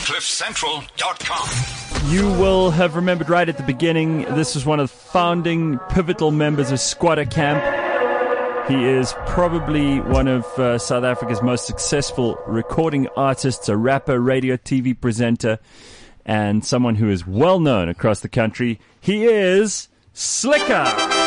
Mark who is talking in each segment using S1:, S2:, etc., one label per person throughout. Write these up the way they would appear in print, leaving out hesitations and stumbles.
S1: CliffCentral.com.
S2: You will have remembered right at the beginning, this was one of the founding pivotal members of Squatter Camp. He is probably one of South Africa's most successful recording artists, a rapper, radio, TV presenter, and someone who is well known across the country. He is Slikker.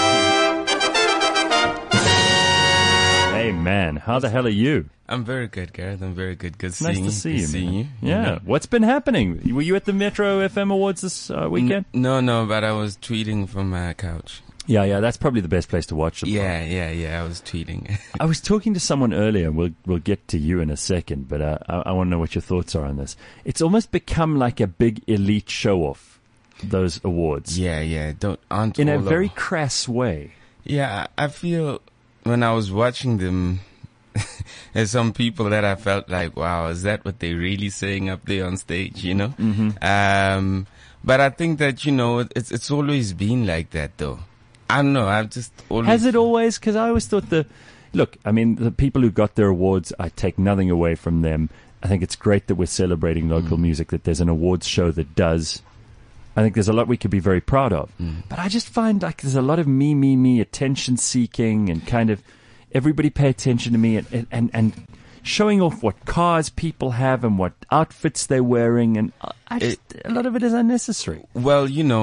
S2: Hey man, how the hell are you?
S3: I'm very good, Gareth. I'm very good. Good
S2: nice
S3: seeing
S2: to
S3: you.
S2: see
S3: good
S2: you.
S3: Seeing you.
S2: Yeah. What's been happening? Were you at the Metro FM Awards this weekend?
S3: No, but I was tweeting from my couch.
S2: Yeah. That's probably the best place to watch it.
S3: Yeah. I was tweeting.
S2: I was talking to someone earlier. We'll get to you in a second, but I want to know what your thoughts are on this. It's almost become like a big elite show-off. Those awards.
S3: Yeah.
S2: In a very crass way.
S3: Yeah, I feel when I was watching them, there's some people that I felt like, wow, is that what they're really saying up there on stage, you know?
S2: Mm-hmm.
S3: But I think that, it's always been like that, though. I don't know, I've just always...
S2: Has it always? Because I always thought the people who got their awards, I take nothing away from them. I think it's great that we're celebrating local music, that there's an awards show that does. I think there's a lot we could be very proud of. But I just find like there's a lot of me, attention seeking and kind of everybody pay attention to me and showing off what cars people have and what outfits they're wearing. And a lot of it is unnecessary.
S3: Well,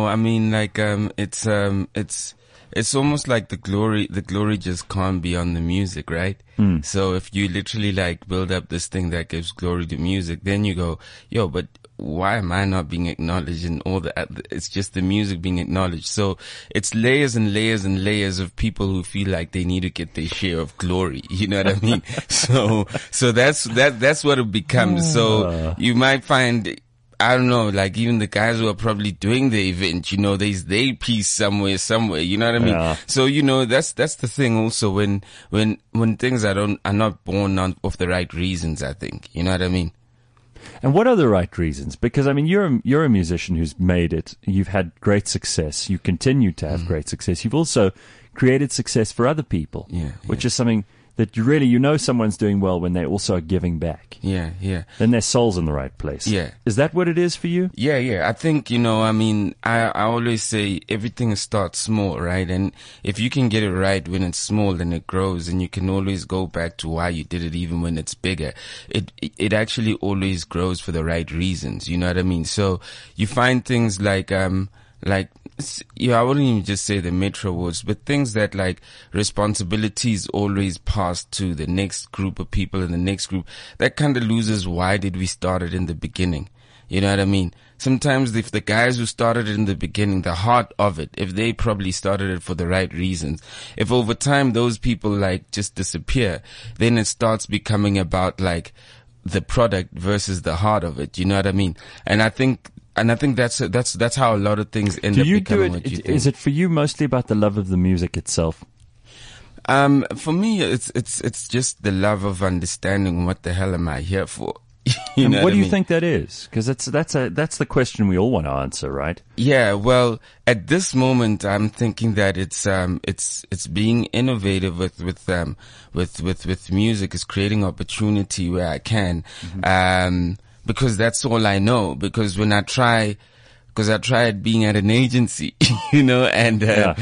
S3: it's almost like the glory just can't be on the music, right? So if you literally like build up this thing that gives glory to music, then you go, but why am I not being acknowledged in all it's just the music being acknowledged. So it's layers and layers and layers of people who feel like they need to get their share of glory. You know what I mean? So that's what it becomes. So you might find, I don't know, like even the guys who are probably doing the event, there's their piece somewhere, you know what I mean?
S2: Yeah.
S3: So, that's the thing also when things are not born of the right reasons, I think. You know what I mean?
S2: And what are the right reasons? Because, I mean, you're a musician who's made it. You've had great success. You continue to have great success. You've also created success for other people, which is something that someone's doing well when they also are giving back.
S3: Yeah.
S2: Then their soul's in the right place.
S3: Yeah.
S2: Is that what it is for you?
S3: Yeah. I think, I always say everything starts small, right? And if you can get it right when it's small, then it grows, and you can always go back to why you did it even when it's bigger. It actually always grows for the right reasons. You know what I mean? So you find things like, I wouldn't even just say the Metro Awards, but things that like responsibilities always pass to the next group of people and the next group. That kind of loses why did we start it in the beginning? You know what I mean? Sometimes if the guys who started it in the beginning, the heart of it, if they probably started it for the right reasons, if over time those people like just disappear, then it starts becoming about like the product versus the heart of it. You know what I mean? And I think that's how a lot of things end up becoming what you think.
S2: Is it for you mostly about the love of the music itself?
S3: For me, it's just the love of understanding what the hell am I here for.
S2: And what do you think that is? Because that's the question we all want to answer, right?
S3: Yeah. Well, at this moment, I'm thinking that it's being innovative with music, is creating opportunity where I can. Because that's all I know. Because I tried being at an agency, and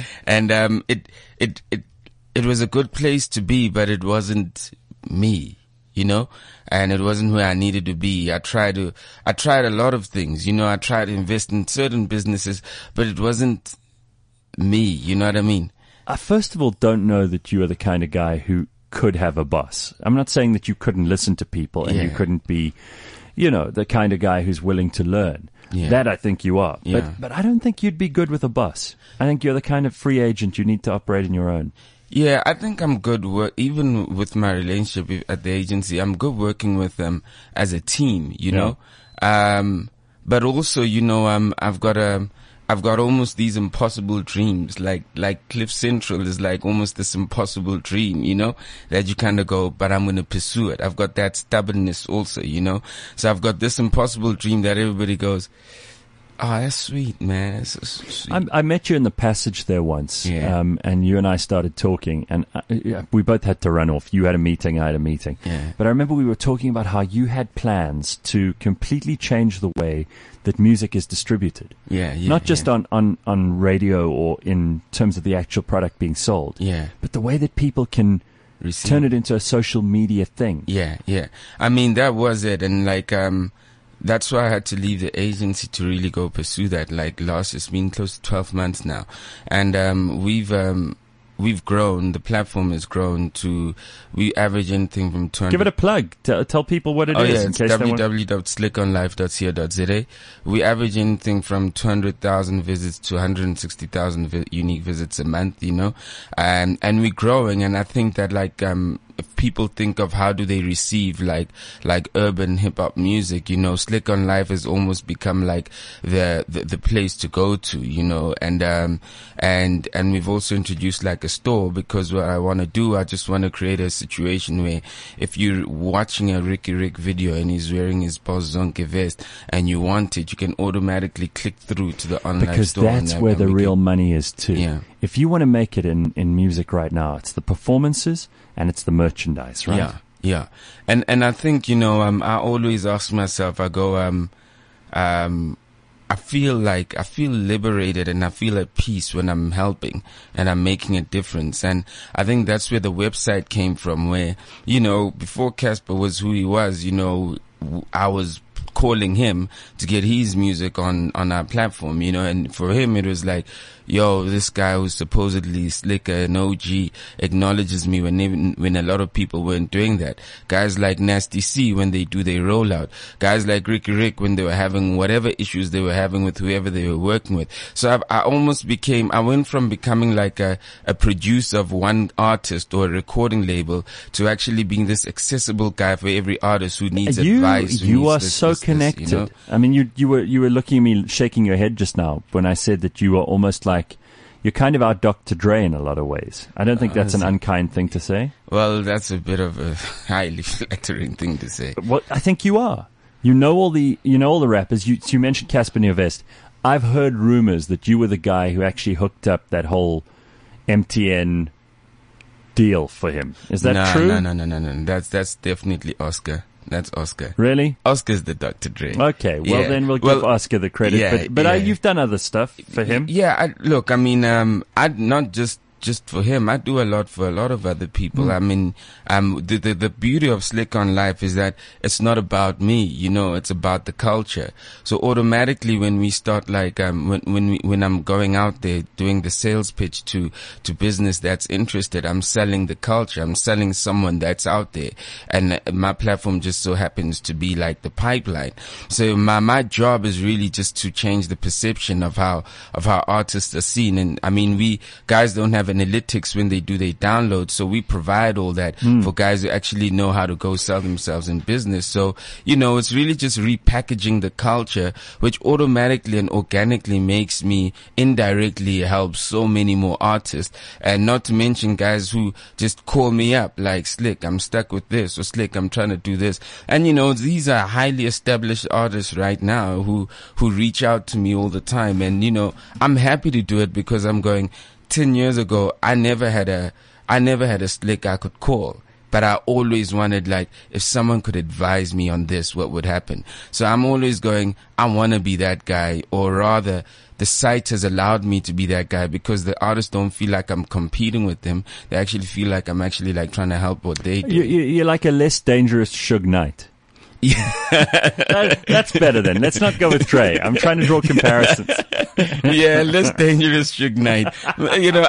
S3: it was a good place to be, but it wasn't me, and it wasn't where I needed to be. I tried a lot of things, I tried to invest in certain businesses, but it wasn't me, you know what I mean?
S2: I first of all don't know that you are the kind of guy who could have a boss. I'm not saying that you couldn't listen to people and you couldn't be, the kind of guy who's willing to learn.
S3: Yeah.
S2: That I think you are.
S3: Yeah.
S2: But I don't think you'd be good with a boss. I think you're the kind of free agent you need to operate on your own.
S3: Yeah, I think I'm good even with my relationship at the agency. I'm good working with them as a team, know. But also, I've got almost these impossible dreams, like Cliff Central is like almost this impossible dream, that you kind of go, but I'm going to pursue it. I've got that stubbornness also, So I've got this impossible dream that everybody goes, Oh, that's sweet, man. That's so sweet.
S2: I met you in the passage there once,
S3: Yeah.
S2: and you and I started talking, and we both had to run off. You had a meeting, I had a meeting.
S3: Yeah.
S2: But I remember we were talking about how you had plans to completely change the way that music is distributed.
S3: Yeah,
S2: Not just on radio or in terms of the actual product being sold,
S3: Yeah.
S2: but the way that people can
S3: Receive.
S2: turn it into a social media thing.
S3: Yeah, yeah. I mean, that was it. And like, that's why I had to leave the agency to really go pursue that. Like it's been close to 12 months now. And, we've grown. The platform has grown to, we average anything from 200.
S2: Give it a plug. Tell people what it is.
S3: Yeah,
S2: in
S3: it's
S2: case they want-
S3: www.slickonlife.co.za. We average anything from 200,000 visits to 160,000 unique visits a month, you know, and we're growing. And I think that like, if people think of how do they receive like urban hip hop music, you know, Slick on Life has almost become like the place to go to, you know, and we've also introduced like a store, because what I want to do, I just want to create a situation where if you're watching a Ricky Rick video and he's wearing his Boss Zonke vest and you want it, you can automatically click through to the online
S2: because
S3: store.
S2: that's where the real money is too.
S3: Yeah.
S2: If you want to make it in music right now, it's the performances and it's the merchandise, right?
S3: Yeah, yeah. And I think, you know, I always ask myself, I go, I feel liberated and I feel at peace when I'm helping and I'm making a difference. And I think that's where the website came from, where, you know, before Casper was who he was, you know, I was calling him to get his music on our platform, you know, and for him it was like, yo, this guy who's supposedly slicker and OG acknowledges me when a lot of people weren't doing that. Guys like Nasty C when they do their rollout. Guys like Ricky Rick when they were having whatever issues they were having with whoever they were working with. So I went from becoming like a producer of one artist or a recording label to actually being this accessible guy for every artist who needs advice.
S2: You are so connected.
S3: You know?
S2: I mean, you were looking at me shaking your head just now when I said that you were almost like, you're kind of our Dr. Dre in a lot of ways. I don't think that's an unkind thing to say.
S3: Well, that's a bit of a highly flattering thing to say.
S2: Well, I think you are. You know all the rappers. You mentioned Casper Nyovest. I've heard rumors that you were the guy who actually hooked up that whole MTN deal for him. Is that true?
S3: No. That's definitely Oscar. That's Oscar.
S2: Really?
S3: Oscar's the Dr. Dre.
S2: Okay, well then we'll give Oscar the credit.
S3: Yeah,
S2: but you've done other stuff for him.
S3: Yeah, I not just for him. I do a lot for a lot of other people. I mean, the beauty of Slick on Life is that it's not about me, you know, it's about the culture. So automatically when we start like, when I'm going out there doing the sales pitch to business that's interested, I'm selling the culture. I'm selling someone that's out there. And my platform just so happens to be like the pipeline. So my job is really just to change the perception of how artists are seen. And I mean, we guys don't have analytics when they do their downloads, so we provide all that for guys who actually know how to go sell themselves in business. So, you know, it's really just repackaging the culture, which automatically and organically makes me indirectly help so many more artists. And not to mention guys who just call me up like, Slick, I'm stuck with this, or Slick, I'm trying to do this. And you know, these are highly established artists right now who reach out to me all the time. And you know, I'm happy to do it because I'm going, 10 years ago, I never had a Slick I could call. But I always wanted, like, if someone could advise me on this, what would happen? So I'm always going, I want to be that guy, or rather, the site has allowed me to be that guy because the artists don't feel like I'm competing with them. They actually feel like I'm actually like trying to help what they do.
S2: You're like a less dangerous Suge Knight. That's better then. Let's not go with Dre. I'm trying to draw comparisons.
S3: Yeah, less dangerous Suge Knight. You know,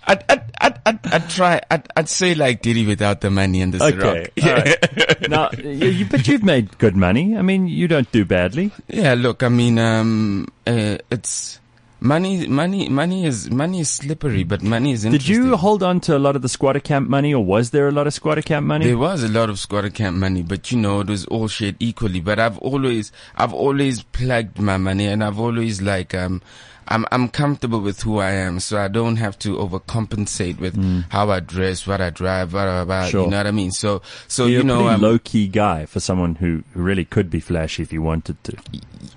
S3: I'd say like Diddy without the money and the
S2: Okay.
S3: Ciroc.
S2: Right. Now, but you've made good money. I mean, you don't do badly.
S3: Yeah, look, I mean, it's money is slippery, but money is interesting.
S2: Did you hold on to a lot of the squatter camp money, or was there a lot of squatter camp money?
S3: There was a lot of squatter camp money, but you know, it was all shared equally. But I've always plugged my money, and I've always like, I'm comfortable with who I am, so I don't have to overcompensate with how I dress, what I drive, blah, blah, blah,
S2: Sure.
S3: you know what I mean? So
S2: you're
S3: you know,
S2: a pretty low-key guy for someone who really could be flashy if you wanted to.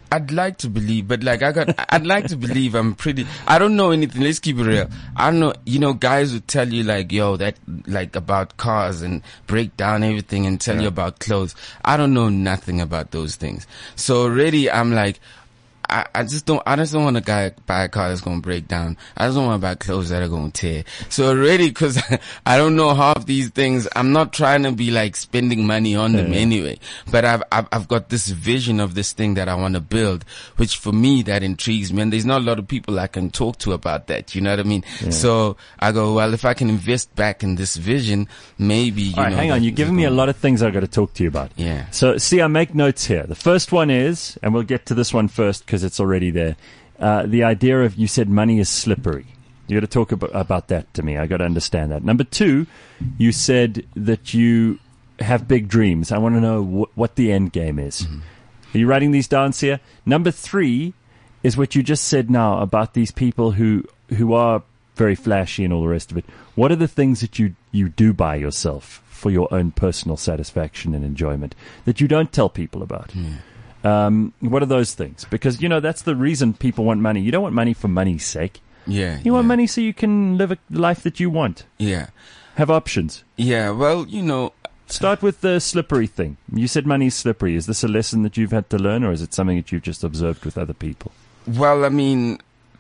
S3: I'd like to believe, but like I'd like to believe I don't know anything. Let's keep it real. I don't know, guys would tell you like, yo, that like about cars and break down everything and tell you about clothes. I don't know nothing about those things. So already I'm like, I just don't want to buy a car that's going to break down. I just don't want to buy clothes that are going to tear. So already, cause I don't know half these things, I'm not trying to be like spending money on them anyway. But I've got this vision of this thing that I want to build, which for me, that intrigues me. And there's not a lot of people I can talk to about that. You know what I mean? Yeah. So I go, well, if I can invest back in this vision, maybe,
S2: All right, hang on. You're giving me a lot of things I've got to talk to you about.
S3: Yeah.
S2: So see, I make notes here. The first one is, and we'll get to this one first because it's already there. The idea of, you said money is slippery. You got to talk about that to me. I got to understand that. Number two, you said that you have big dreams. I want to know what the end game is. Mm-hmm. Are you writing these down here? Number three is what you just said now about these people who are very flashy and all the rest of it. What are the things that you do by yourself for your own personal satisfaction and enjoyment that you don't tell people about? Mm. What are those things? Because, that's the reason people want money. You don't want money for money's sake.
S3: Yeah.
S2: You want money so you can live a life that you want.
S3: Yeah.
S2: Have options.
S3: Yeah, well,
S2: Start with the slippery thing. You said money's slippery. Is this a lesson that you've had to learn, or is it something that you've just observed with other people?
S3: Well, I mean,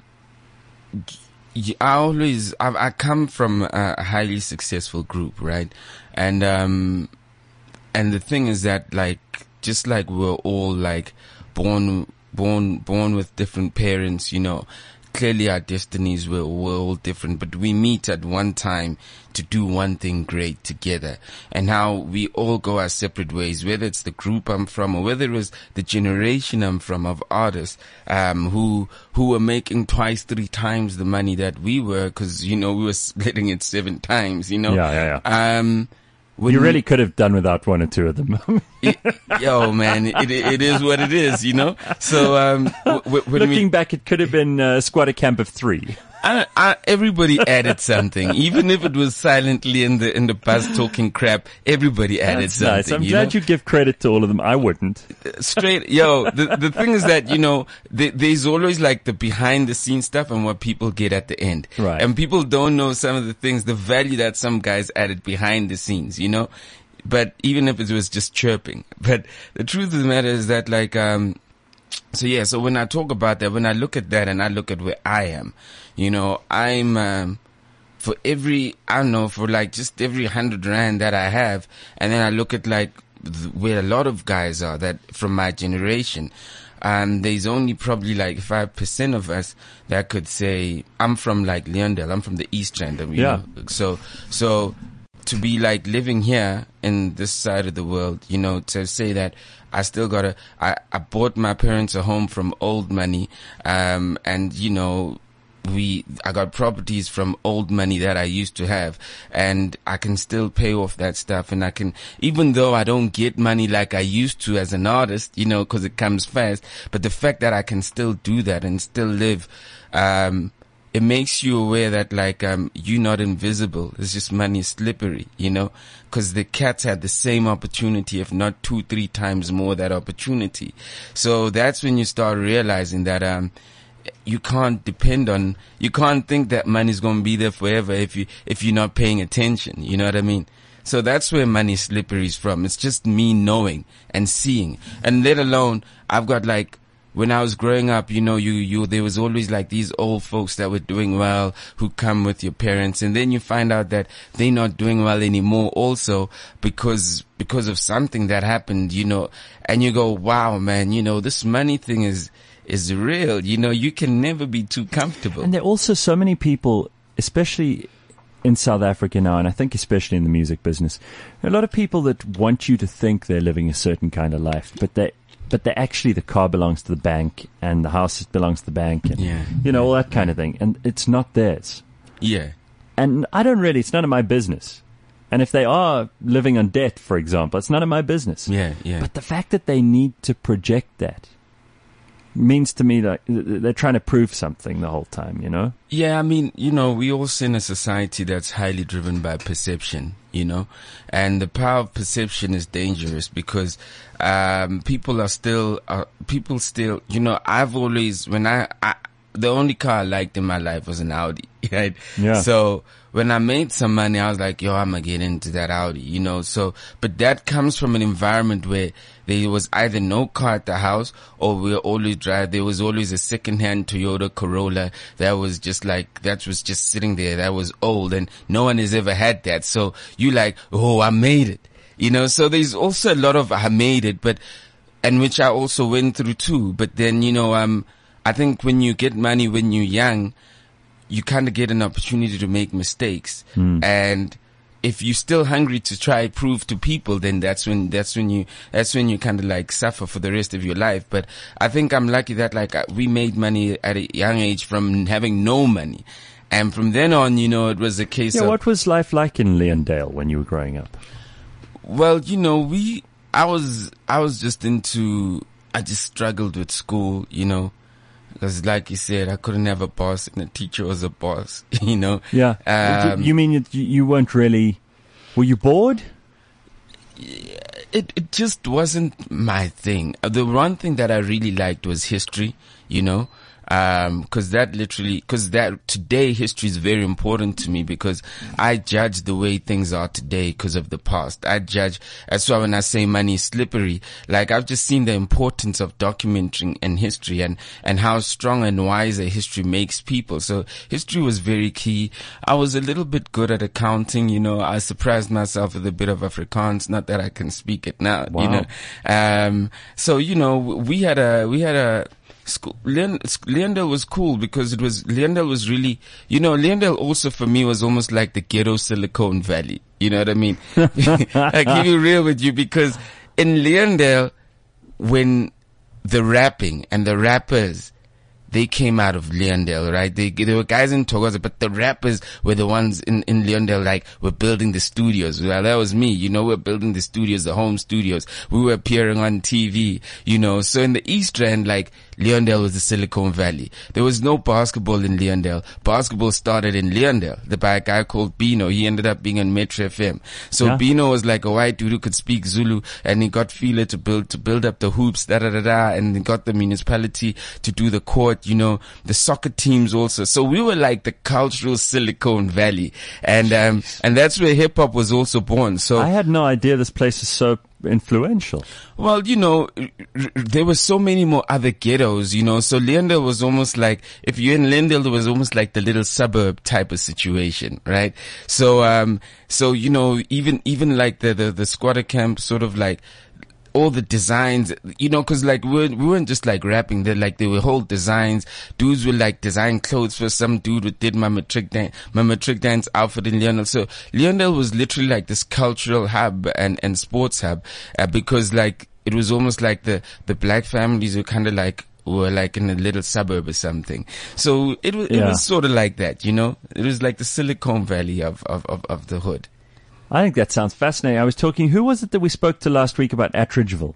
S3: I come from a highly successful group, right? And the thing is that, like, just like we're all like born with different parents, clearly our destinies were all different, but we meet at one time to do one thing great together. And how we all go our separate ways, whether it's the group I'm from or whether it was the generation I'm from of artists, who were making 2x, 3 times the money that we were, because, we were splitting it 7 times,
S2: Yeah. You really could have done without one or two of them.
S3: Yo, man, it is what it is, So,
S2: looking back, it could have been a squatter camp of 3.
S3: Everybody added something, even if it was silently in the bus talking crap. Everybody added
S2: That's
S3: something.
S2: Nice. I'm glad you give credit to all of them. I wouldn't.
S3: Straight, the thing is that there's always like the behind the scenes stuff and what people get at the end.
S2: Right.
S3: And people don't know some of the things, the value that some guys added behind the scenes. But even if it was just chirping, but the truth of the matter is that like So when I talk about that, when I look at that and I look at where I am, I'm, for every, for like just every 100 rand that I have, and then I look at like where a lot of guys are that from my generation, there's only probably like 5% of us that could say, I'm from like Leondale, I'm from the East Rand. So to be like living here in this side of the world, to say that I still I bought my parents a home from old money, and I got properties from old money that I used to have, and I can still pay off that stuff, and I can, even though I don't get money like I used to as an artist, cause it comes fast, but the fact that I can still do that and still live, it makes you aware that like, you're not invisible. It's just money is slippery, cause the cats had the same opportunity, if not 2-3 times more that opportunity. So that's when you start realizing that, you can't you can't think that money's going to be there forever if you're not paying attention. You know what I mean? So that's where money slippery is from. It's just me knowing and seeing, and let alone I've got like, when I was growing up, there was always like these old folks that were doing well who come with your parents, and then you find out that they're not doing well anymore also because of something that happened, and you go, wow, man, this money thing is real. You can never be too comfortable.
S2: And there are also so many people, especially in South Africa now, and I think especially in the music business, there are a lot of people that want you to think they're living a certain kind of life, but they actually, the car belongs to the bank and the house belongs to the bank and, all that kind of thing. And it's not theirs.
S3: Yeah.
S2: And it's none of my business. And if they are living on debt, for example, it's none of my business.
S3: Yeah, yeah.
S2: But the fact that they need to project that means to me that they're trying to prove something the whole time, you know?
S3: Yeah, I mean, we also in a society that's highly driven by perception, and the power of perception is dangerous because, people still, I've always, the only car I liked in my life was an Audi, right?
S2: Yeah.
S3: So when I made some money, I was like, yo, I'm gonna get into that Audi, but that comes from an environment where there was either no car at the house or there was always a second-hand Toyota Corolla that was just sitting there, that was old, and no one has ever had that. So you like, oh, I made it, so there's also a lot of I made it, and which I also went through too. But then, I think when you get money when you're young, you kind of get an opportunity to make mistakes. And if you're still hungry to try prove to people, then that's when you kind of like suffer for the rest of your life. But I think I'm lucky that we made money at a young age from having no money. And from then on, it was a case of...
S2: what was life like in Leondale when you were growing up?
S3: Well, I just struggled with school, because like you said, I couldn't have a boss and the teacher was a boss,
S2: Yeah. You mean you weren't really... Were you bored?
S3: It just wasn't my thing. The one thing that I really liked was history, because today history is very important to me because I judge the way things are today because of the past. That's why when I say money is slippery, I've just seen the importance of documenting and history and how strong and wise a history makes people. So history was very key. I was a little bit good at accounting, I surprised myself with a bit of Afrikaans, not that I can speak it now,
S2: Wow.
S3: So, we had a school. Leondale was cool because Leondale was really, Leondale also for me was almost like the ghetto Silicon Valley. You know what I mean? I keep it real with you because in Leondale, when the rapping and the rappers, they came out of Leondale, right? There were guys in Thokoza, but the rappers were the ones in Leondale, were building the studios. Well, that was me, we're building the studios, the home studios. We were appearing on TV, So in the East Rand, Leondale was the Silicon Valley. There was no basketball in Leondale. Basketball started in Leondale by a guy called Bino. He ended up being on Metro FM. So yeah. Bino was like a white dude who could speak Zulu, and he got Fila to build up the hoops, and he got the municipality to do the court, the soccer teams also. So we were like the cultural Silicon Valley, and that's where hip hop was also born. So
S2: I had no idea this place is so influential.
S3: Well, there were so many more other ghettos, so Leondale was almost like, if you're in Leondale, it was almost like the little suburb type of situation, right? So, even like the squatter camp, sort of like, all the designs, cause we weren't just rapping, there were whole designs. Dudes would design clothes for some dude who did my matric dance outfit in Leondale. So Leondale was literally this cultural hub and sports hub, because it was almost like the black families were kind of were in a little suburb or something. So it was sort of like that, it was like the Silicon Valley of the hood.
S2: I think that sounds fascinating. I was talking, who was it that we spoke to last week about Attridgeville?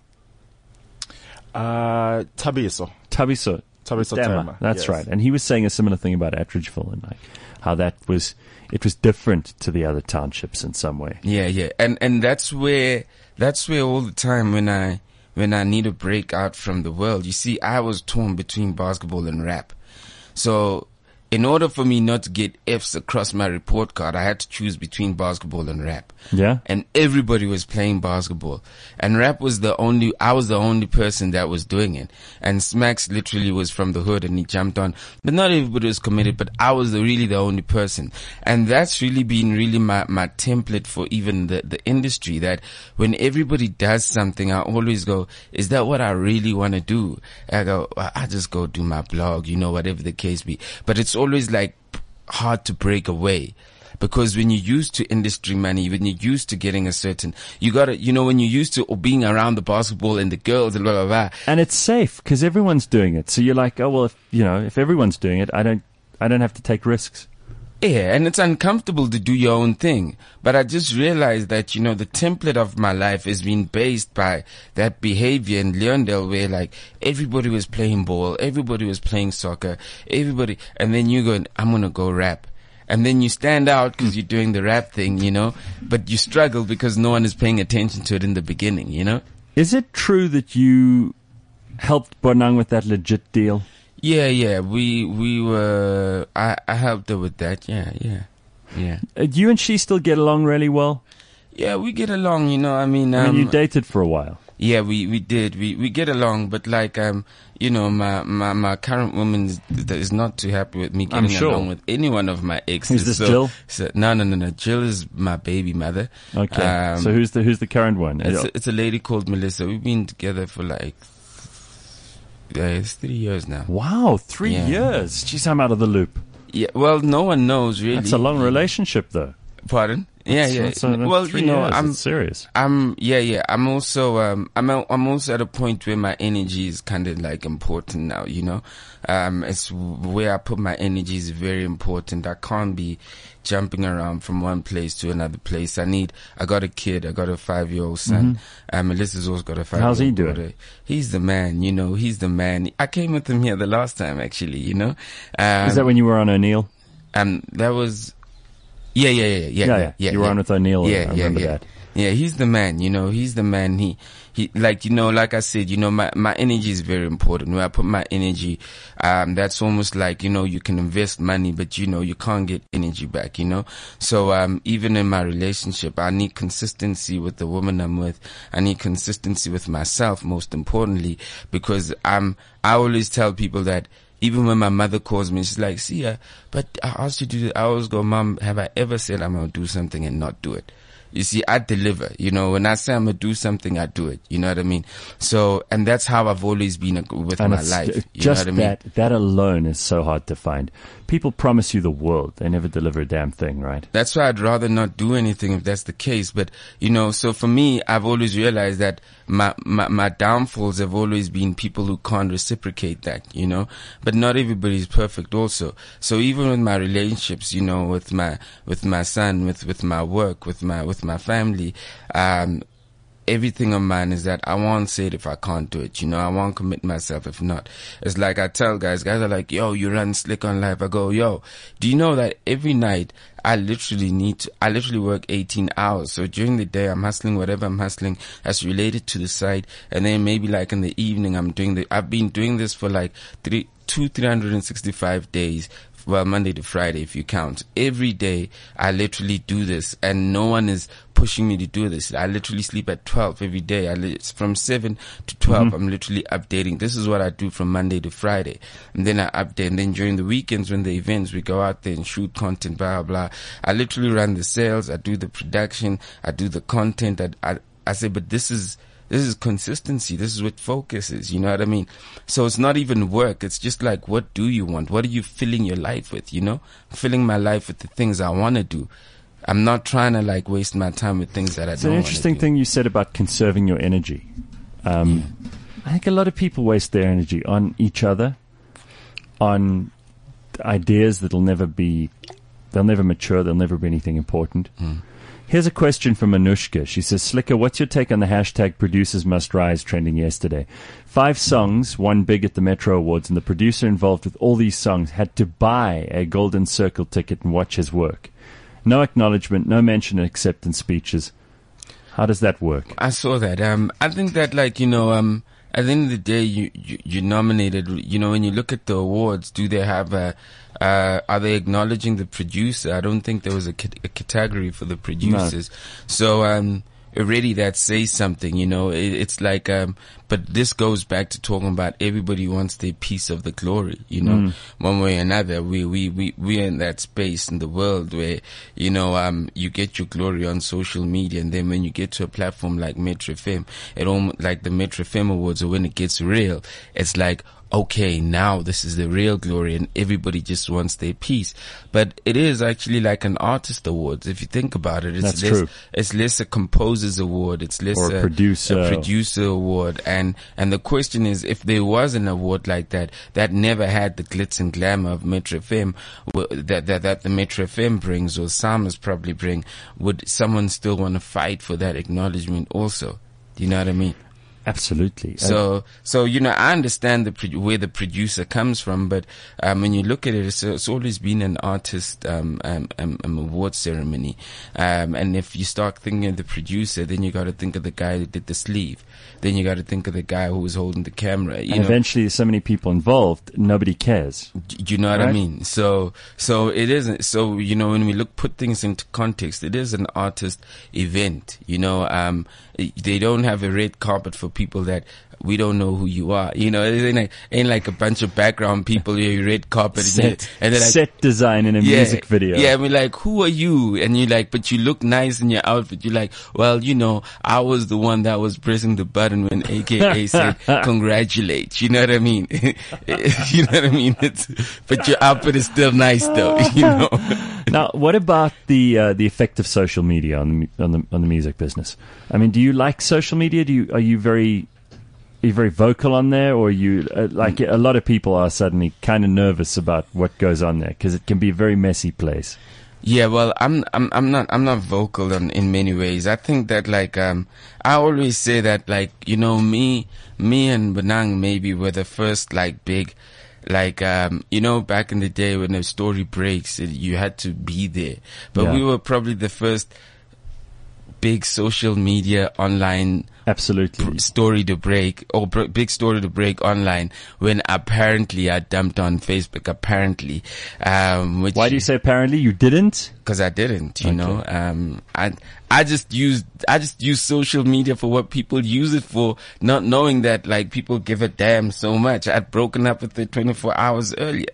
S1: Tabiso
S2: Dama. That's
S1: yes.
S2: Right. And he was saying a similar thing about Attridgeville and how it was different to the other townships in some way.
S3: Yeah. And that's where all the time when I need to break out from the world, you see, I was torn between basketball and rap. So in order for me not to get F's across my report card, I had to choose between basketball and rap.
S2: Yeah.
S3: And everybody was playing basketball. And rap was I was the only person that was doing it. And Smacks literally was from the hood and he jumped on. But not everybody was committed, but I was really the only person. And that's really been my template for even the industry, that when everybody does something, I always go, is that what I really want to do? I go, I just go do my blog, whatever the case be. But it's always hard to break away. Because when you're used to industry money, when you're used to getting a certain, you gotta, when you're used to being around the basketball and the girls and blah, blah, blah.
S2: And it's safe because everyone's doing it. So you're like, oh, well, if everyone's doing it, I don't have to take risks.
S3: Yeah, and it's uncomfortable to do your own thing. But I just realized that, you know, the template of my life has been based by that behavior in Leondale where like everybody was playing ball, everybody was playing soccer, everybody, and then you go, I'm gonna go rap. And then you stand out because you're doing the rap thing, you know, but you struggle because no one is paying attention to it in the beginning, you know?
S2: Is it true that you helped Bonang with that legit deal?
S3: Yeah. We were, I helped her with that. Yeah.
S2: You and she still get along really well?
S3: Yeah, we get along, you know, I mean,
S2: you dated for a while.
S3: Yeah, we did. We get along, but like, you know, my current woman is not too happy with me getting along with any one of my exes.
S2: Is this Jill?
S3: No. Jill is my baby mother.
S2: Okay. So who's the current one?
S3: It's a lady called Melissa. We've been together for like, it's 3 years now.
S2: Wow, 3 years. Jeez, I'm out of the loop.
S3: Yeah, well, no one knows really.
S2: That's a long relationship though.
S3: Pardon? Yeah.
S2: Well, you know, I'm serious.
S3: I'm also, I'm also at a point where my energy is kind of like important now, you know. It's where I put my energy is very important. I can't be jumping around from one place to another place. I got a kid. I got a 5-year-old son. Melissa's also got a 5-year-old
S2: How's he doing?
S3: daughter. He's the man, you know, he's the man. I came with him here the last time, actually, you know.
S2: Is that when you were on O'Neill?
S3: That was, yeah.
S2: You were on with O'Neill. I remember that.
S3: Yeah, he's the man, you know, he's the man. He, like, you know, like I said, you know, my energy is very important. Where I put my energy, that's almost like, you know, you can invest money, but you know, you can't get energy back, you know? So, even in my relationship, I need consistency with the woman I'm with. I need consistency with myself, most importantly, because I always tell people that, even when my mother calls me, she's like, see, but I asked you to do it. I always go, Mom, have I ever said I'm going to do something and not do it? You see, I deliver, you know, when I say I'm going to do something, I do it. You know what I mean? So, and that's how I've always been with my life. You
S2: just
S3: know what I mean?
S2: That alone is so hard to find. People promise you the world. They never deliver a damn thing, right?
S3: That's why I'd rather not do anything if that's the case. But, you know, so for me, I've always realized that my downfalls have always been people who can't reciprocate that, you know, but not everybody's perfect also. So even with my relationships, you know, with my son, with my work, with my family, everything of mine is that I won't say it if I can't do it, you know, I won't commit myself if not. It's like I tell guys are like, yo, you run slick on life. I go, yo, do you know that every night I literally work 18 hours. So during the day, I'm hustling whatever I'm hustling that's related to the site. And then maybe like in the evening, I've been doing this for like 365 days. Well, Monday to Friday, if you count. Every day, I literally do this, and no one is pushing me to do this. I literally sleep at 12 every day. It's from 7 to 12. I'm literally updating. This is what I do from Monday to Friday. And then I update. And then during the weekends, when the events, we go out there and shoot content, blah, blah. I literally run the sales. I do the production. I do the content. I say, but this is consistency. This is what focus is. You know what I mean? So it's not even work. It's just like, what do you want? What are you filling your life with? You know, filling my life with the things I want to do. I'm not trying to like waste my time with things that I don't want to do. It's an interesting
S2: thing you said about conserving your energy. I think a lot of people waste their energy on each other, on ideas they'll never mature. They'll never be anything important. Here's a question from Anushka. She says, Slicker, what's your take on the hashtag Producers Must Rise trending yesterday? 5 songs won big at the Metro Awards, and the producer involved with all these songs had to buy a Golden Circle ticket and watch his work. No acknowledgement, no mention in acceptance speeches. How does that work?
S3: I saw that. I think that, like, you know, at the end of the day, you nominated, you know, when you look at the awards, do they have are they acknowledging the producer? I don't think there was a category for the producers. No. So, already that says something, you know, it's like, but this goes back to talking about everybody wants their piece of the glory, you know, one way or another. We're in that space in the world where, you know, you get your glory on social media, and then when you get to a platform like Metro FM, like the Metro FM Awards, or when it gets real, it's like, okay, now this is the real glory and everybody just wants their piece. But it is actually like an artist award. If you think about it,
S2: That's true.
S3: It's less a composer's award. It's less
S2: Or a
S3: producer award. And the question is, if there was an award like that never had the glitz and glamour of Metro FM, that the Metro FM brings, or Samas probably bring, would someone still want to fight for that acknowledgement also? Do you know what I mean?
S2: Absolutely.
S3: So I understand where the producer comes from, but when you look at it, it's always been an artist award ceremony. And if you start thinking of the producer, then you got to think of the guy that did the sleeve. Then you got to think of the guy who was holding the camera.
S2: And eventually, there's so many people involved, nobody cares.
S3: You know what I mean? So it isn't. So when we put things into context, it is an artist event. They don't have a red carpet for people that we don't know who you are. It ain't like a bunch of background people, red carpet.
S2: Set,
S3: and they're like,
S2: set design in a music video.
S3: Yeah, we're like, who are you? And you're like, but you look nice in your outfit. You're like, well, I was the one that was pressing the button when AKA said, congratulate. You know what I mean? You know what I mean? But your outfit is still nice though,
S2: Now, what about the effect of social media on the music business? I mean, do you like social media? Are you very vocal on there, or are you like a lot of people are suddenly kind of nervous about what goes on there because it can be a very messy place?
S3: Yeah, well, I'm not vocal in many ways. I think that I always say that me and Benang maybe were the first big. Back in the day when a story breaks, you had to be there. But we were probably the first big social media online
S2: absolutely
S3: story to break, or big story to break online, when apparently I dumped on Facebook. Apparently,
S2: why do you say apparently? You didn't?
S3: Because I didn't, you know. I just used social media for what people use it for, not knowing that people give a damn so much. I'd broken up with it 24 hours earlier,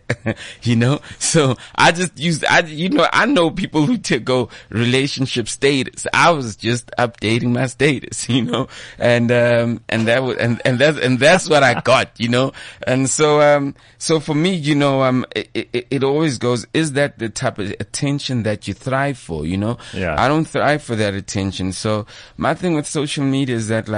S3: So I just used, I know people who go relationship status. I was just updating my status, and that's what I got, And so for me, it always goes, is that the type of attention that you thrive for,
S2: Yeah.
S3: I don't thrive for that attention. So my thing with social media is that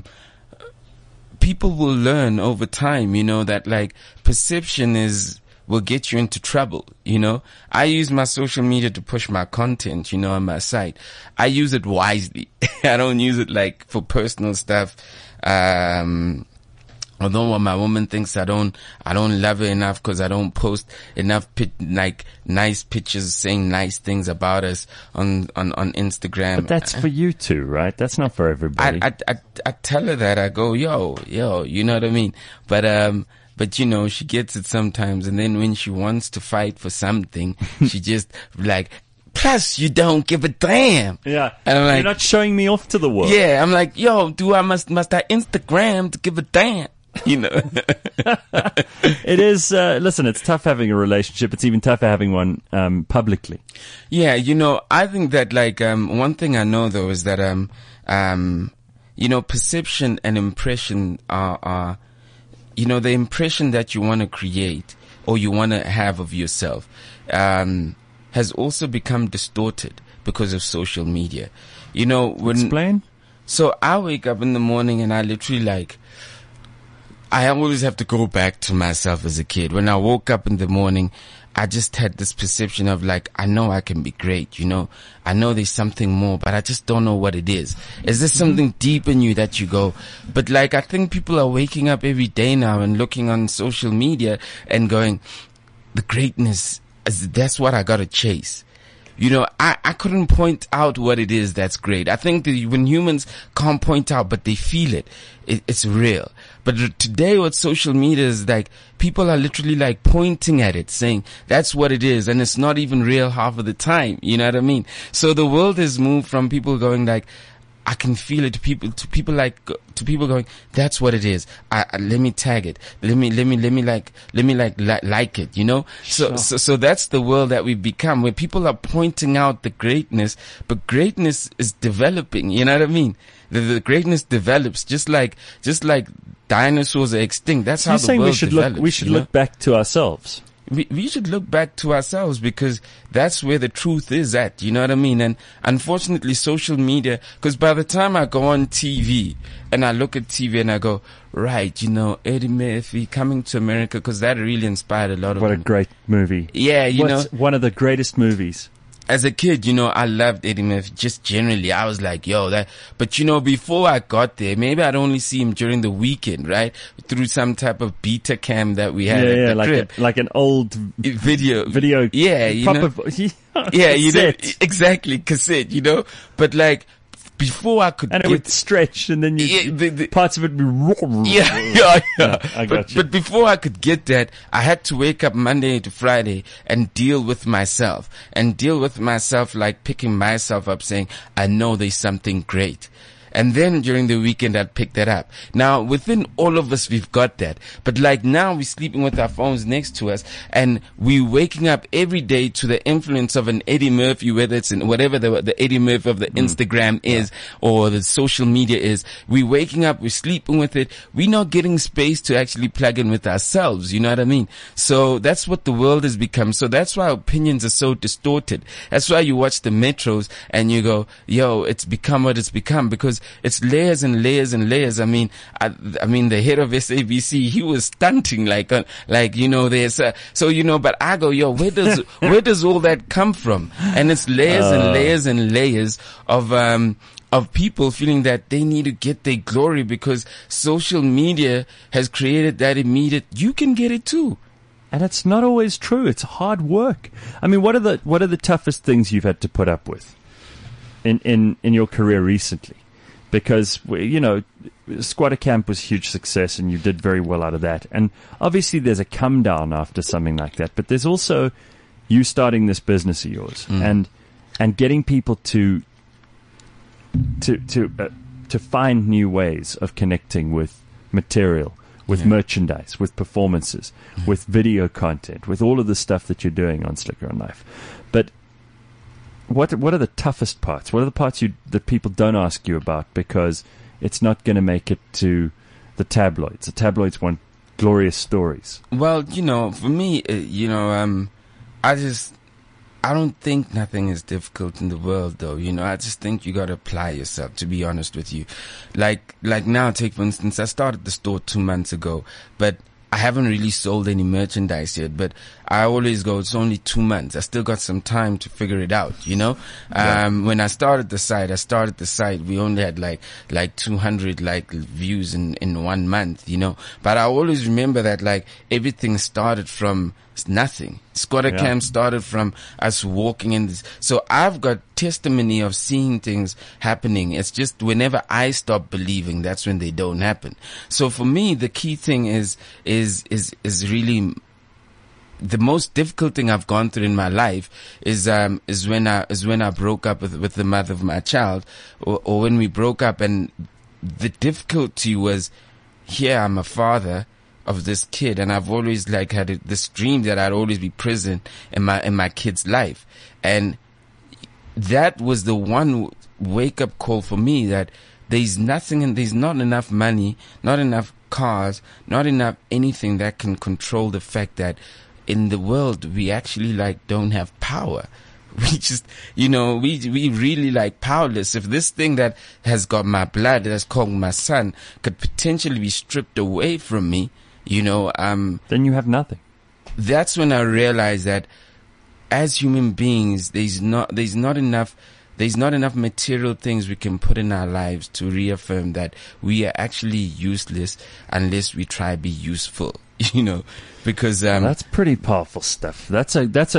S3: people will learn over time, that perception will get you into trouble, I use my social media to push my content, on my site. I use it wisely. I don't use it for personal stuff. Although my woman thinks I don't love her enough because I don't post enough nice pictures saying nice things about us on Instagram.
S2: But that's for you too, right? That's not for everybody.
S3: I tell her that. I go, yo, you know what I mean? But she gets it sometimes, and then when she wants to fight for something, she just plus you don't give a damn.
S2: Yeah.
S3: And I'm
S2: you're not showing me off to the world.
S3: Yeah, I'm like, yo, must I Instagram to give a damn?
S2: It is, listen, it's tough having a relationship. It's even tougher having one, publicly.
S3: Yeah, I think that one thing I know though is that, perception and impression are, the impression that you want to create or you want to have of yourself, has also become distorted because of social media.
S2: Explain?
S3: So I wake up in the morning and I literally I always have to go back to myself as a kid. When I woke up in the morning, I just had this perception of I know I can be great, I know there's something more, but I just don't know what it is. Is there something deep in you that you go, but I think people are waking up every day now and looking on social media and going, the greatness, that's what I gotta chase. I couldn't point out what it is that's great. I think that when humans can't point out, but they feel it, it's real. But today what social media is people are literally pointing at it, saying that's what it is, and it's not even real half of the time. You know what I mean? So the world has moved from people going I can feel it to people going, that's what it is. Let me tag it. Let me like it, you know?
S2: Sure.
S3: So that's the world that we've become, where people are pointing out the greatness, but greatness is developing, you know what I mean? The greatness develops just like dinosaurs are extinct. That's how the world develops.
S2: We should look back to ourselves.
S3: We should look back to ourselves, because that's where the truth is at. You know what I mean? And unfortunately, social media, because by the time I go on TV and I look at TV and I go, right, you know, Eddie Murphy coming to America, because that really inspired a lot of
S2: What a
S3: them.
S2: great movie.
S3: Yeah, you know.
S2: One of the greatest movies.
S3: As a kid, you know, I loved Eddie Murphy. Just generally, I was like, yo, that. But you know, before I got there, maybe I'd only see him during the weekend, right? Through some type of beta cam that we had at the crib.
S2: like an old
S3: video. Yeah, you know. Yeah, you know, exactly, cassette, you know. But like, before I could
S2: and it would stretch, and then parts of it would be raw.
S3: Yeah.
S2: I got you.
S3: But before I could get that, I had to wake up Monday to Friday and deal with myself like picking myself up, saying, I know there's something great. And then during the weekend, I'd pick that up. Now, within all of us, we've got that. But like now, we're sleeping with our phones next to us, and we're waking up every day to the influence of an Eddie Murphy, whether it's in whatever the Eddie Murphy of the Instagram is, or the social media is. We're waking up, we're sleeping with it. We're not getting space to actually plug in with ourselves. You know what I mean? So that's what the world has become. So that's why opinions are so distorted. That's why you watch the metros and you go, yo, it's become what it's become, because it's layers and layers and layers. I mean, the head of SABC, he was stunting like, you know, so, you know, but I go, yo, where does all that come from? And it's layers and layers and layers of people feeling that they need to get their glory, because social media has created that immediate, you can get it too.
S2: And it's not always true. It's hard work. I mean, what are the toughest things you've had to put up with in your career recently? Because, you know, Squatter Camp was a huge success and you did very well out of that. And obviously there's a come down after something like that, but there's also you starting this business of yours and getting people to find new ways of connecting with material, with merchandise, with performances, with video content, with all of the stuff that you're doing on Slicker on Life. But what are the toughest parts? What are the parts that people don't ask you about because it's not going to make it to the tabloids? The tabloids want glorious stories.
S3: Well, you know, for me, you know, I don't think nothing is difficult in the world, though. You know, I just think you got to apply yourself, to be honest with you. Like now, take for instance, I started the store 2 months ago, but I haven't really sold any merchandise yet, but I always go, it's only 2 months. I still got some time to figure it out, you know? When I started the site, we only had like 200 views in 1 month, you know? But I always remember that everything started from nothing. Squatter Camp started from us walking in this. So I've got testimony of seeing things happening. It's just whenever I stop believing, that's when they don't happen. So for me, the key thing is really the most difficult thing I've gone through in my life is when I broke up with the mother of my child, or when we broke up, and the difficulty was, here I'm a father of this kid, and I've always had this dream that I'd always be present in my kid's life, and that was the one wake up call for me, that there's nothing and there's not enough money, not enough cars, not enough anything that can control the fact that in the world we actually don't have power. We just, you know, we really powerless. If this thing that has got my blood, that's called my son, could potentially be stripped away from me, you know,
S2: then you have nothing.
S3: That's when I realized that as human beings, there's not enough material things we can put in our lives to reaffirm that we are actually useless unless we try to be useful, you know, because
S2: that's pretty powerful stuff. That's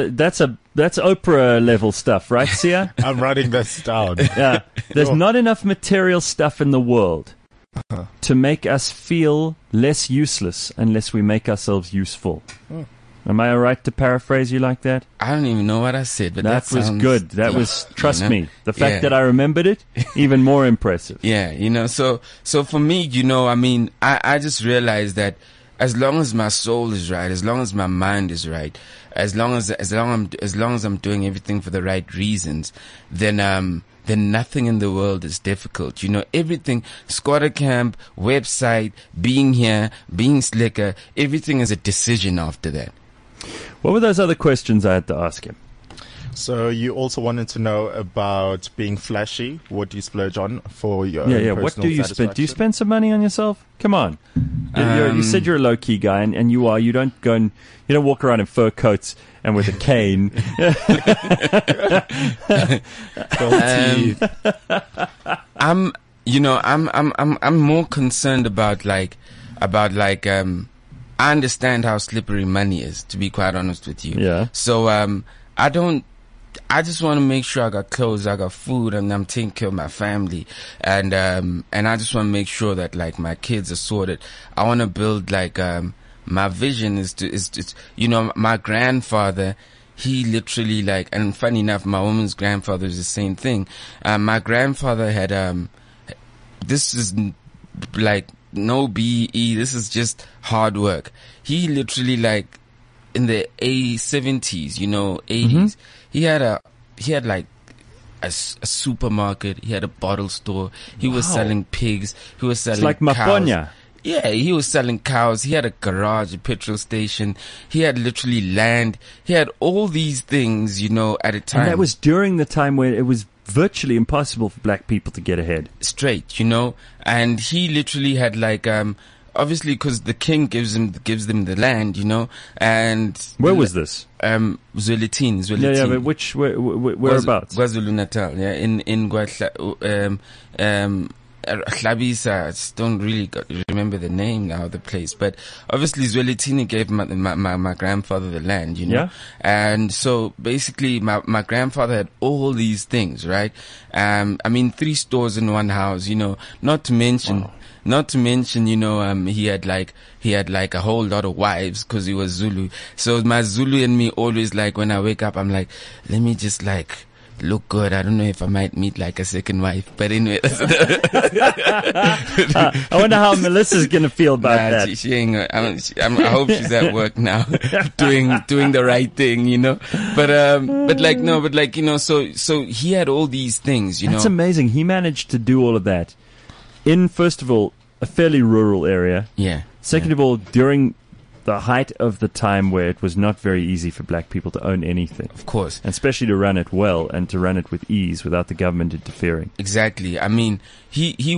S2: Oprah level stuff, right, Sia?
S1: I'm writing this down.
S2: Yeah, there's not enough material stuff in the world to make us feel less useless unless we make ourselves useful. Am I right to paraphrase you like that?
S3: I don't even know what I said, but
S2: That was
S3: sounds
S2: good. That
S3: deep,
S2: was, trust
S3: you know?
S2: me, the fact
S3: Yeah.
S2: that I remembered it, even more impressive.
S3: Yeah, you know, so for me, you know, I mean, I just realized that as long as my soul is right, as long as my mind is right, as long as I'm doing everything for the right reasons, then nothing in the world is difficult. You know, everything, squatter camp, website, being here, being slicker, everything is a decision after that.
S2: What were those other questions I had to ask him?
S1: So you also wanted to know about being flashy. What do you splurge on for your
S2: Yeah,
S1: own
S2: yeah. What
S1: personal
S2: do you spend? Do you
S1: satisfaction?
S2: spend some money on yourself? Come on. You said you're a low key guy, and you are. You don't go and you don't walk around in fur coats and with a cane.
S3: I'm more concerned about I understand how slippery money is, to be quite honest with you.
S2: Yeah.
S3: So I just want to make sure I got clothes, I got food, and I'm taking care of my family. And I just want to make sure that like my kids are sorted. I want to build my vision is to my grandfather, he literally and funny enough, my woman's grandfather is the same thing. My grandfather had, this is like no BE, this is just hard work. He literally in the 70s, 80s, he had a supermarket, he had a bottle store, he was selling pigs, he was selling
S2: It's like
S3: cows.
S2: Maponya.
S3: Yeah, he was selling cows, he had a garage, a petrol station, he had literally land, he had all these things, at a time.
S2: And that was during the time where it was virtually impossible for black people to get ahead.
S3: Straight, and he literally had obviously because the king gives them the land, and
S2: Where was this?
S3: Zwelithini.
S2: Yeah, but whereabouts?
S3: KwaZulu-Natal, yeah, in Hlabisa. I just don't really remember the name now of the place, but obviously Zwelithini gave my grandfather the land,
S2: Yeah.
S3: and so basically my grandfather had all these things, right? 3 stores in one house, not to mention.
S2: Wow.
S3: Not to mention, he had a whole lot of wives because he was Zulu. So my Zulu in me always when I wake up, I'm like, let me just look good. I don't know if I might meet a second wife, but anyway.
S2: I wonder how Melissa's gonna feel about that.
S3: She ain't. I hope she's at work now, doing the right thing, So he had all these things,
S2: That's amazing. He managed to do all of that in, first of all, a fairly rural area.
S3: Yeah.
S2: Second of all, during the height of the time where it was not very easy for black people to own anything.
S3: Of course.
S2: And especially to run it well and to run it with ease without the government interfering.
S3: Exactly. He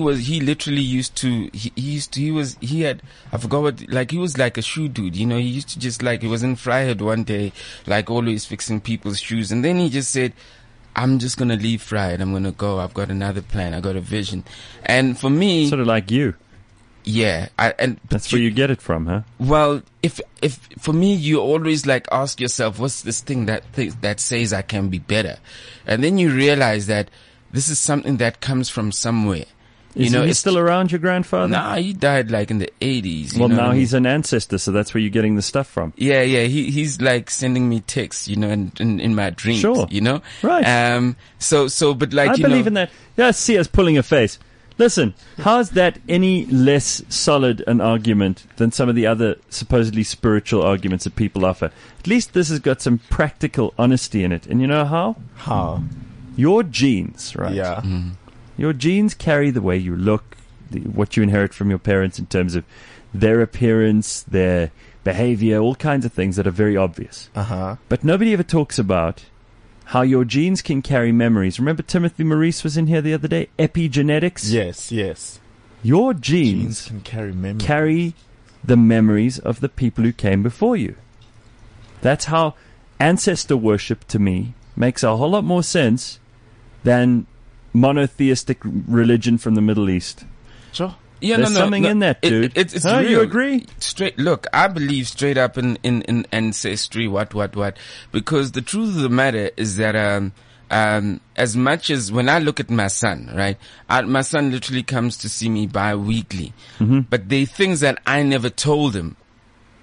S3: was like a shoe dude, he used to just he was in Vryheid one day, always fixing people's shoes. And then he just said, I'm just going to leave Vryheid. I'm going to go. I've got another plan. I've got a vision. And for me,
S2: Sort of like you.
S3: yeah,
S2: That's where you get it from, huh?
S3: well, if for me, you always ask yourself, what's this thing that says I can be better? And then you realize that this is something that comes from somewhere.
S2: Is he
S3: it's
S2: still around, your grandfather?
S3: Nah, he died in the 80s.
S2: Well, now he's an ancestor, so that's where you're getting the stuff from.
S3: Yeah, he's sending me texts, in my dreams,
S2: Sure. Right.
S3: But
S2: I believe in that. Yeah, I see us pulling a face. Listen, how's that any less solid an argument than some of the other supposedly spiritual arguments that people offer? At least this has got some practical honesty in it. And you know how?
S1: How?
S2: Your genes, right?
S1: Yeah.
S3: Mm.
S2: Your genes carry the way you look, what you inherit from your parents in terms of their appearance, their behavior, all kinds of things that are very obvious.
S1: Uh-huh.
S2: But nobody ever talks about how your genes can carry memories. Remember Timothy Maurice was in here the other day? Epigenetics?
S1: Yes.
S2: Your genes
S1: can carry memory.
S2: carry the memories of the people who came before you. That's how ancestor worship, to me, makes a whole lot more sense than monotheistic religion from the Middle East.
S1: Sure.
S3: Yeah,
S2: There's something in that, dude.
S3: It's
S2: Huh?
S3: real.
S2: You agree?
S3: Look, I believe straight up in ancestry, what. Because the truth of the matter is that, as much as when I look at my son, right, my son literally comes to see me bi-weekly.
S2: Mm-hmm.
S3: But there are things that I never told him.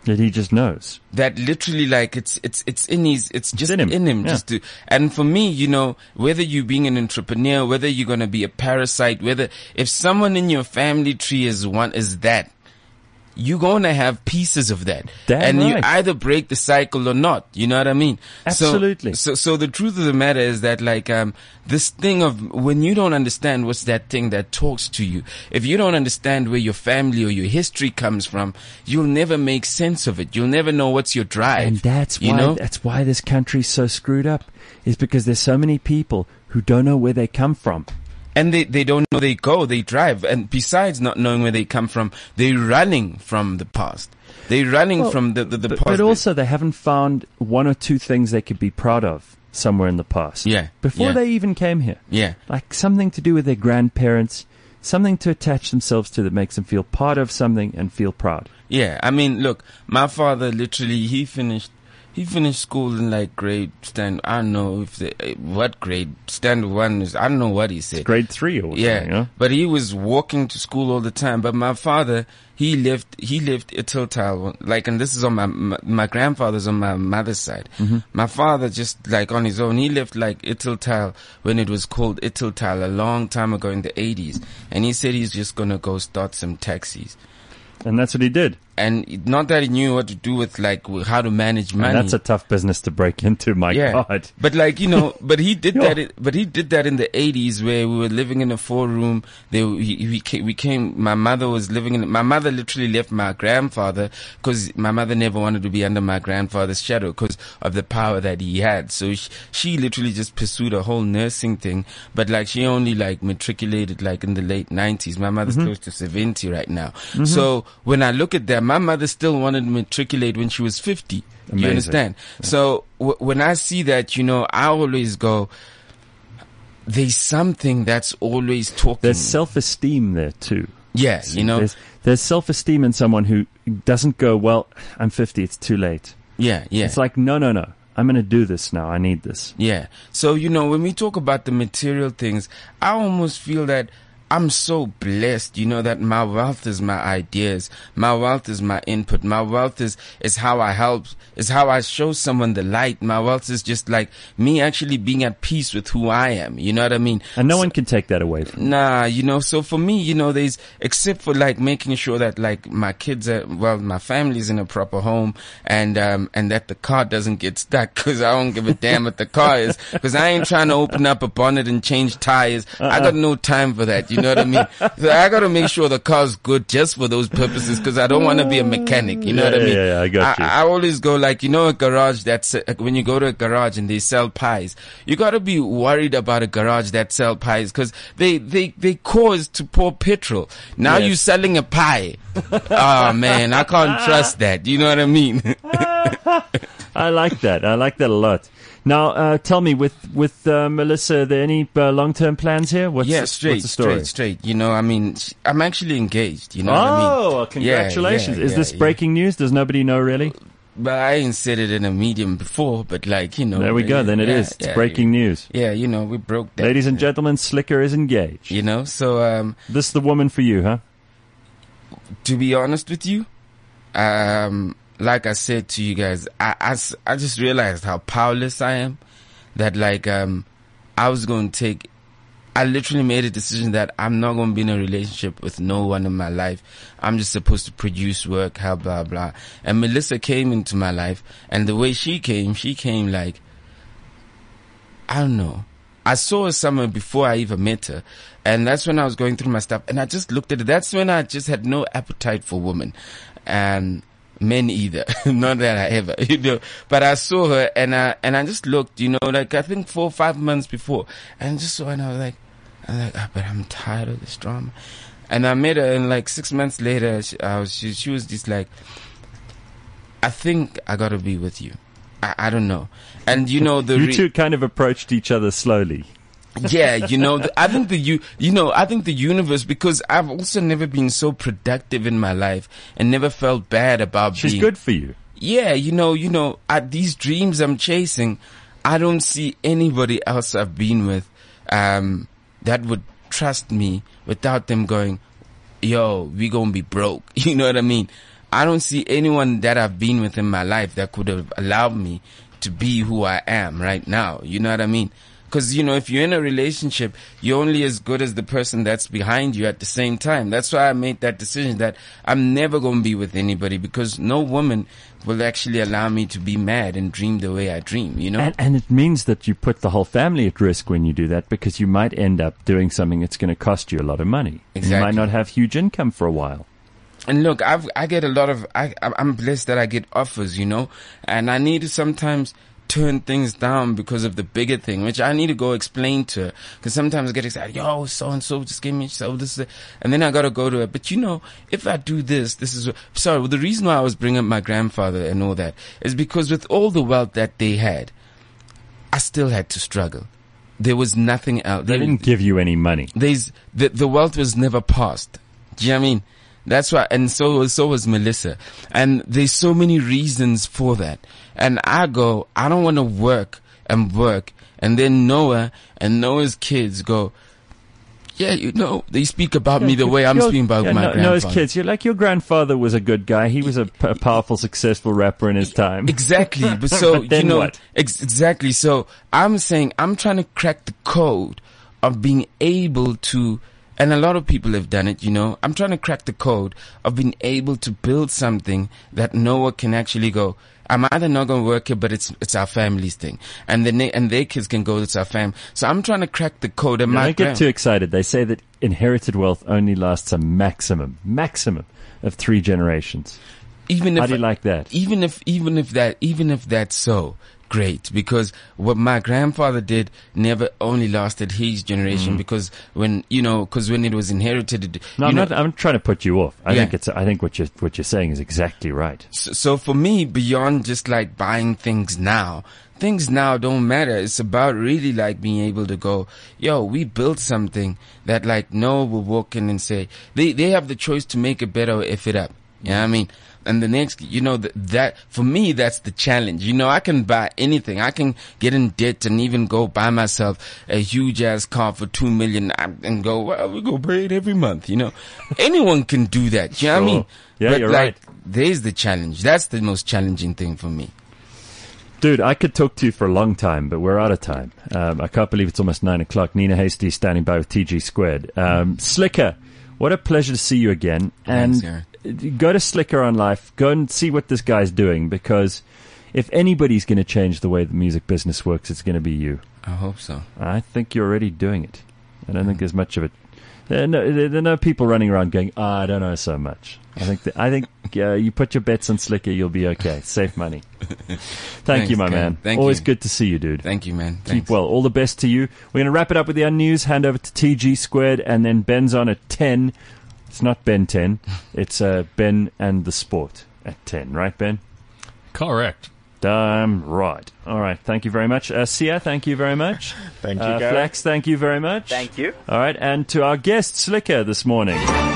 S2: That he just knows.
S3: That literally, like, it's in his, it's just
S2: in him. Yeah.
S3: just to, and for me, you know, whether you being an entrepreneur, whether you're going to be a parasite, whether, if someone in your family tree is that, you're going to have pieces of that.
S2: Damn
S3: you
S2: right.
S3: either break the cycle or not. You know what I mean?
S2: Absolutely.
S3: So the truth of the matter is that, like, this thing of when you don't understand what's that thing that talks to you, if you don't understand where your family or your history comes from, you'll never make sense of it. You'll never know what's your drive.
S2: And that's why this country's so screwed up, is because there's so many people who don't know where they come from.
S3: And they don't know they drive. And besides not knowing where they come from, they're running from the past. They're running from the past.
S2: But also they haven't found one or two things they could be proud of somewhere in the past.
S3: Yeah.
S2: Before they even came here.
S3: Yeah.
S2: Like something to do with their grandparents, something to attach themselves to that makes them feel part of something and feel proud.
S3: Yeah. I mean, look, my father literally, he finished school in like grade stand. I don't know what grade standard 1 is. I don't know what he said.
S2: Grade 3 or
S3: yeah,
S2: something, huh?
S3: But he was walking to school all the time. But my father, he lived Itiltal. Like, and this is on my grandfather's on my mother's side.
S2: Mm-hmm.
S3: My father just like on his own. He left like Itiltal when it was called Itiltal a long time ago in the 80s. And he said he's just gonna go start some taxis.
S2: And that's what he did.
S3: And not that he knew what to do with, like, how to manage money.
S2: And that's a tough business to break into, my God.
S3: But like, you know, but he did that. But he did that in the 80s, where we were living in a 4-room. My mother was living in. My mother literally left my grandfather because my mother never wanted to be under my grandfather's shadow because of the power that he had. So she literally just pursued a whole nursing thing. But like, she only like matriculated like in the late 90s. My mother's close to 70 right now. Mm-hmm. So when I look at that, my mother still wanted to matriculate when she was 50.
S2: Amazing.
S3: You understand? Yeah. So when I see that, you know, I always go, there's something that's always talking.
S2: There's self-esteem there too.
S3: Yeah, you know.
S2: There's self-esteem in someone who doesn't go, well, I'm 50, it's too late.
S3: Yeah, yeah.
S2: It's like, no. I'm going to do this now. I need this.
S3: Yeah. So, you know, when we talk about the material things, I almost feel that I'm so blessed, you know, that my wealth is my ideas. My wealth is my input. My wealth is how I help, is how I show someone the light. My wealth is just like me actually being at peace with who I am. You know what I mean?
S2: And no one can take that away from you.
S3: Nah, you know, so for me, you know, except for like making sure that like my kids my family's in a proper home and that the car doesn't get stuck, cause I don't give a damn what the car is, cause I ain't trying to open up a bonnet and change tires. I got no time for that. You know what I mean? So I got to make sure the car's good just for those purposes, because I don't want to be a mechanic. You know what I mean?
S2: Yeah, I got you.
S3: I always go like, you know, a garage when you go to a garage and they sell pies, you got to be worried about a garage that sell pies, because they cause to pour petrol. Now you're selling a pie. Oh man, I can't trust that. You know what I mean?
S2: I like that. I like that a lot. Now, tell me, with Melissa, are there any long-term plans here? What's the story?
S3: Straight. You know, I mean, I'm actually engaged. You know what I mean?
S2: Oh, congratulations. Is this breaking news? Does nobody know, really?
S3: But I ain't said it in a medium before, but like, you know.
S2: There we go. Then it is. It's breaking news.
S3: Yeah, you know, we broke that.
S2: Ladies and gentlemen, Slicker is engaged.
S3: You know, so,
S2: this is the woman for you, huh?
S3: To be honest with you, like I said to you guys, I just realized how powerless I am. That like, I literally made a decision that I'm not going to be in a relationship with no one in my life. I'm just supposed to produce work, blah, blah. And Melissa came into my life, and the way she came like, I don't know. I saw her somewhere before I even met her. And that's when I was going through my stuff, and I just looked at it. That's when I just had no appetite for women. And men either. Not that I ever, you know, but I saw her and I just looked, you know, like I think 4 or 5 months before, and just saw her and I was like, but I'm tired of this drama. And I met her, and like 6 months later, she was just like, I think I gotta be with you. I don't know. And you know,
S2: you two kind of approached each other slowly.
S3: Yeah, you know, I think the universe, because I've also never been so productive in my life and never felt bad about
S2: She's good for you.
S3: Yeah, you know, these dreams I'm chasing, I don't see anybody else I've been with, that would trust me without them going, yo, we gonna be broke. You know what I mean? I don't see anyone that I've been with in my life that could have allowed me to be who I am right now. You know what I mean? Because, you know, if you're in a relationship, you're only as good as the person that's behind you at the same time. That's why I made that decision that I'm never going to be with anybody, because no woman will actually allow me to be mad and dream the way I dream, you know?
S2: And it means that you put the whole family at risk when you do that, because you might end up doing something that's going to cost you a lot of money.
S3: Exactly.
S2: You might not have huge income for a while.
S3: And look, I get a lot of, I'm blessed that I get offers, you know, and I need to sometimes turn things down because of the bigger thing, which I need to go explain to her. Because sometimes I get excited, yo, so-and-so just gave me so this, and then I got to go to her. But you know, if I do this is, sorry, well, the reason why I was bringing up my grandfather and all that is because with all the wealth that they had, I still had to struggle. There was nothing else.
S2: They didn't give you any money.
S3: The wealth was never passed. Do you know what I mean? That's why, and so was Melissa. And there's so many reasons for that. And I don't want to work, and then Noah and Noah's kids go, yeah, you know, they speak about me the way I'm speaking about my grandfather.
S2: Noah's kids, you're like, your grandfather was a good guy. He was a powerful, successful rapper in his time.
S3: Exactly. But so,
S2: but then
S3: you know,
S2: what?
S3: Exactly. So I'm saying, I'm trying to crack the code of being able to, and a lot of people have done it, you know. I'm trying to crack the code of being able to build something that Noah can actually go, I'm either not going to work here, but it's our family's thing. And then their kids can go, it's our family. So I'm trying to crack the code. And
S2: don't get too excited. They say that inherited wealth only lasts a maximum of 3 generations. How do you like that?
S3: Even if that's so, great, because what my grandfather did never only lasted his generation, because when it was inherited.
S2: I'm trying to put you off. I think what you're saying is exactly right.
S3: So for me, beyond just like buying things now don't matter. It's about really like being able to go, yo, we built something that like Noah will walk in and say, they have the choice to make it better or F it up. You know what I mean? And the next, you know, that for me, that's the challenge. You know, I can buy anything. I can get in debt and even go buy myself a huge ass car for $2 million and go, well, we go pay it every month. You know, anyone can do that. You know what I mean?
S2: Yeah,
S3: but
S2: you're
S3: like,
S2: right.
S3: There's the challenge. That's the most challenging thing for me.
S2: Dude, I could talk to you for a long time, but we're out of time. I can't believe it's almost 9 o'clock. Nina Hastie standing by with TG Squared. Slicker, what a pleasure to see you again.
S3: Thanks,
S2: and
S3: Gary.
S2: Go to Slicker on Life. Go and see what this guy's doing, because if anybody's going to change the way the music business works, it's going to be you.
S3: I hope so.
S2: I think you're already doing it. I don't think there's much of it. There are no people running around going, I don't know so much. I think you put your bets on Slicker, you'll be okay. Save money. Thanks, you, my man. Always good to see you, dude.
S3: Thank you, man.
S2: Keep well. All the best to you. We're going to wrap it up with the news, hand over to TG Squared, and then Ben's on at 10. It's not Ben 10. It's Ben and the Sport at 10. Right, Ben?
S4: Correct.
S2: Damn right. All right. Thank you very much. Sia, thank you very much.
S1: Thank you, Gary.
S2: Flax, thank you very much.
S5: Thank you.
S2: All right. And to our guest, Slicker, this morning.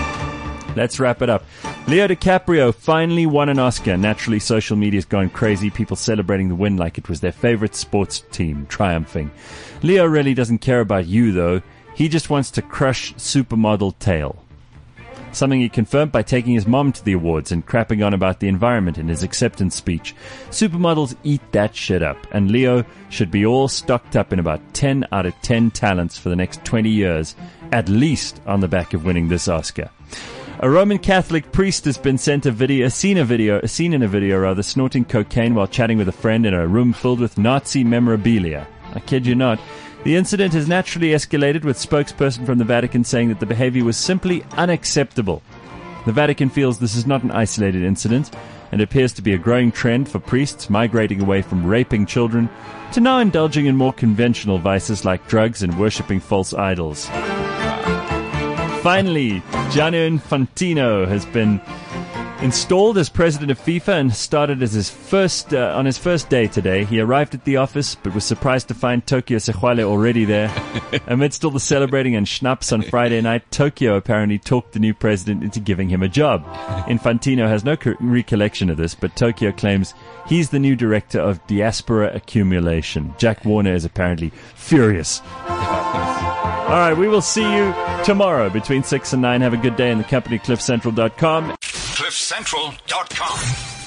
S2: Let's wrap it up. Leo DiCaprio finally won an Oscar. Naturally, social media's gone crazy. People celebrating the win like it was their favorite sports team triumphing. Leo really doesn't care about you, though. He just wants to crush supermodel Tail. Something he confirmed by taking his mom to the awards and crapping on about the environment in his acceptance speech. Supermodels eat that shit up, and Leo should be all stocked up in about 10 out of 10 talents for the next 20 years, at least on the back of winning this Oscar. A Roman Catholic priest has been seen in a video, snorting cocaine while chatting with a friend in a room filled with Nazi memorabilia. I kid you not. The incident has naturally escalated, with spokesperson from the Vatican saying that the behavior was simply unacceptable. The Vatican feels this is not an isolated incident, and appears to be a growing trend for priests migrating away from raping children to now indulging in more conventional vices like drugs and worshipping false idols. Finally, Gianni Infantino has been installed as president of FIFA and started as on his first day today. He arrived at the office but was surprised to find Tokyo Sexwale already there. Amidst all the celebrating and schnapps on Friday night, Tokyo apparently talked the new president into giving him a job. Infantino has no recollection of this, but Tokyo claims he's the new director of diaspora accumulation. Jack Warner is apparently furious. All right, we will see you tomorrow between 6 and 9. Have a good day in the company, cliffcentral.com.
S4: CliffCentral.com.